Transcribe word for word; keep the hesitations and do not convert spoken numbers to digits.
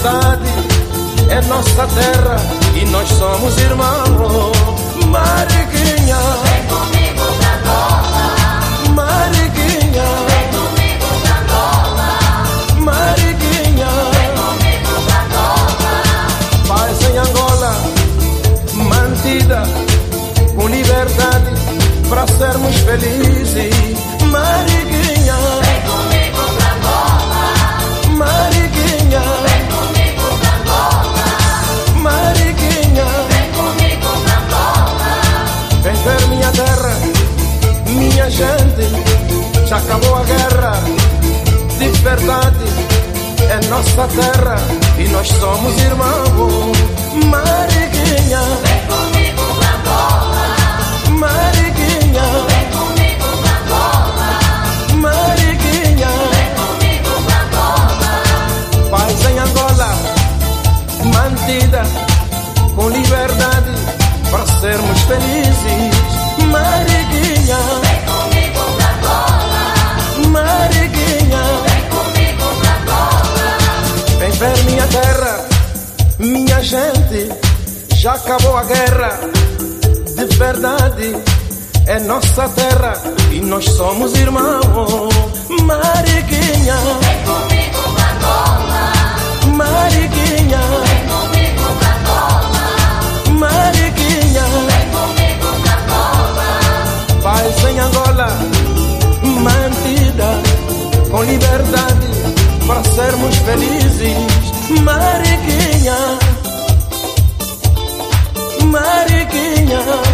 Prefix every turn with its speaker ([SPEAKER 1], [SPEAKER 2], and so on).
[SPEAKER 1] liberdade é nossa terra e nós somos irmãos. Mariquinha,
[SPEAKER 2] vem comigo pra Angola.
[SPEAKER 1] Mariquinha,
[SPEAKER 2] Vem comigo pra Angola.
[SPEAKER 1] Mariquinha,
[SPEAKER 2] Vem comigo pra Angola.
[SPEAKER 1] paz em Angola, mantida com liberdade para sermos felizes. Mariquinha,
[SPEAKER 2] Vem comigo pra Angola.
[SPEAKER 1] Mariquinha,
[SPEAKER 2] Vem comigo pra Angola.
[SPEAKER 1] Mariquinha,
[SPEAKER 2] Vem comigo pra Angola.
[SPEAKER 1] vem ver minha terra, minha gente. Já acabou a guerra, de verdade é nossa terra e nós somos irmãos. Mariquinha,
[SPEAKER 2] Vem comigo pra Angola.
[SPEAKER 1] Mariquinha,
[SPEAKER 2] Vem comigo pra Angola.
[SPEAKER 1] Mariquinha,
[SPEAKER 2] Vem comigo pra Angola.
[SPEAKER 1] paz em Angola, mantida com liberdade para sermos felizes. Mariquinha,
[SPEAKER 2] Vem comigo pra Angola.
[SPEAKER 1] Mariquinha,
[SPEAKER 2] Vem comigo pra Angola.
[SPEAKER 1] vem ver minha terra, minha gente. Já acabou a guerra, de verdade é nossa terra e nós somos irmãos. Mariquinha,
[SPEAKER 2] Vem comigo pra Angola.
[SPEAKER 1] Mariquinha,
[SPEAKER 2] Vem comigo pra Angola.
[SPEAKER 1] Mariquinha,
[SPEAKER 2] Vem comigo pra Angola.
[SPEAKER 1] paz em Angola, mantida com liberdade para sermos felizes. Mariquinha, Mariquinha.